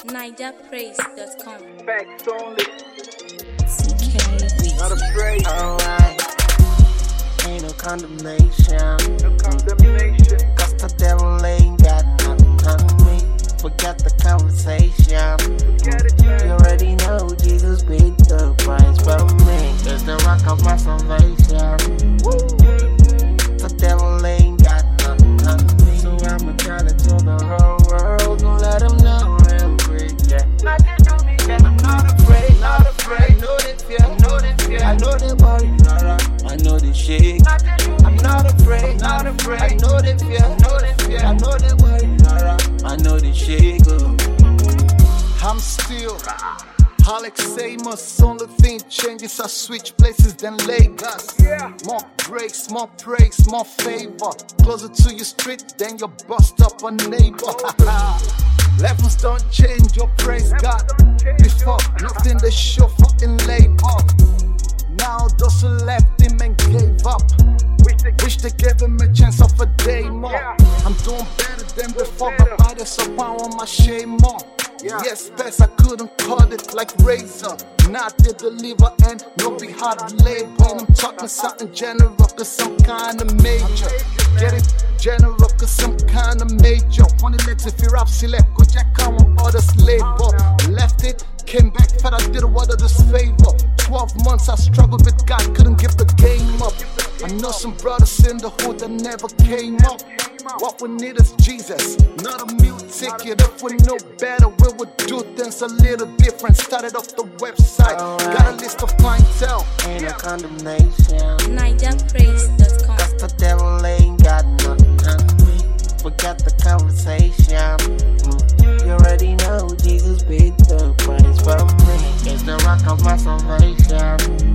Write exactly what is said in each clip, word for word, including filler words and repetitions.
niger praise dot com. Facts only. C K Weezy. Not afraid. Alright. Ain't no condemnation. No condemnation. Cause the devil ain't got nothing on me. Forget the conversation. Forget it, man. You already know Jesus paid the price for me. There's the rock of my salvation. Woo. The devil ain't got nothing on me. So I'ma tell it to the whole world. Gonna let them know real quick, yeah. Not to do me, yeah. I'm not afraid, not afraid. I know that fear, I know that fear. I know that worry, I know that shake. Not to do me. I'm not afraid, not afraid. I know that fear, I know that fear. I know that worry, I know that shake. I'm still Alex Amos. Only thing changes, I switch places than Lagos. Yeah. More grace, more praise, more favor. Closer to your street, then you bust up a neighbor. Levels don't change, your praise God. Before, nothing they show for in labor. Now those who left him and gave up, wish they gave him a chance of a day more. I'm doing better than before, my body's so power on my shame more. Yes, best I couldn't cut it like razor. Not they deliver and no be hard labor. And I'm talking something general cause I'm kinda major. Get it? General cause I'm kinda major. One legs if you rap select, go check out on others labor. Left it, came back, fed I did what others favor. Twelve months I struggled with God, couldn't give the game up. I know some brothers in the hood that never came up. What we need is Jesus, not a meal ticket. If we know better, we would do things a little different. Started off the website, got a list of clientele. Ain't no condemnation. niger praise dot com. Cause the devil ain't got nothing on me. Forget the conversation. Mm. You already know Jesus paid the price for me. It's the rock of my salvation.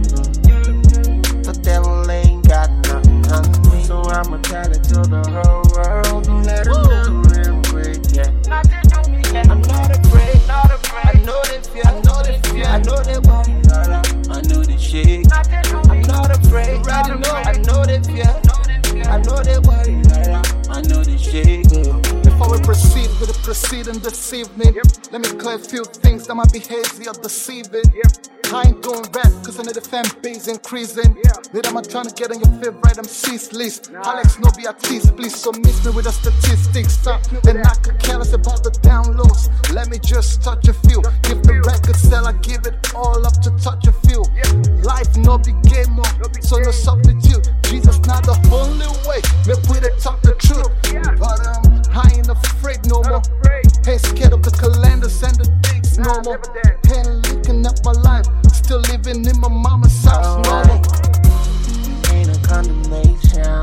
Mm. The devil ain't got nothing on me. So I'ma tell it to the whole world and let them know real quick, yeah. Not to do me, yeah. I'm not afraid, Not afraid. I know that fear, I know that fear, I know that worry, I know that shake. Not to do me. I'm not afraid, I know, I know that fear, I know that worry, I know that shake. Before we proceed with the proceeding this evening, let me clear a few things that my behavior deceiving. I ain't doing rap cause I know the fan base increasing. Need I'm trying to get on your favorite M C's list. Alex no be artist, please so miss me with the statistics. Uh, and I could care less about the downloads. Let me just touch a few. If the record sell, I give it all up to touch a few. Life no be game on, so no substitute. Jesus not the only way. Make we they talk the truth. But um, I ain't afraid no more. Ain't scared of the calendars and the dates no more. Ain't leaking up my life. Still living in my mama's house no more. Ain't no condemnation.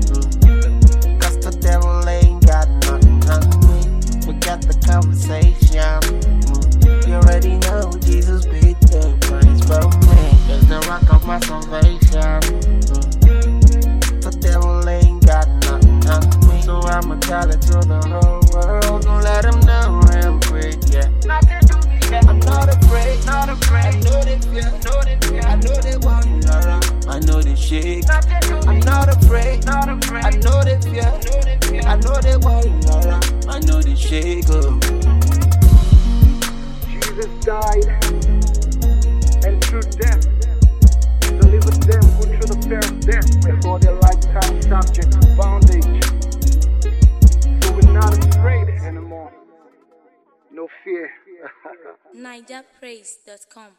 Mm. Cause the devil ain't got nothing on me. Forget the conversation. Mm. You already know Jesus paid the price for me. There's the rock of my salvation. Mm. The devil ain't got nothing on me. So I'ma tell it to the whole world and let them know real quick, yeah. Not to do me, yeah. I'm not afraid, Not afraid. I know that fear, Know that, yeah. I know that worry, I know that shake. Not to do I'm me. not afraid, Not afraid. I know that fear, Know that, yeah. I know that worry, I know that shake. Jesus died, and through death, delivered them who through the fear of death before their lifetime subject to bondage. So we're not afraid anymore. No fear. niger praise dot com.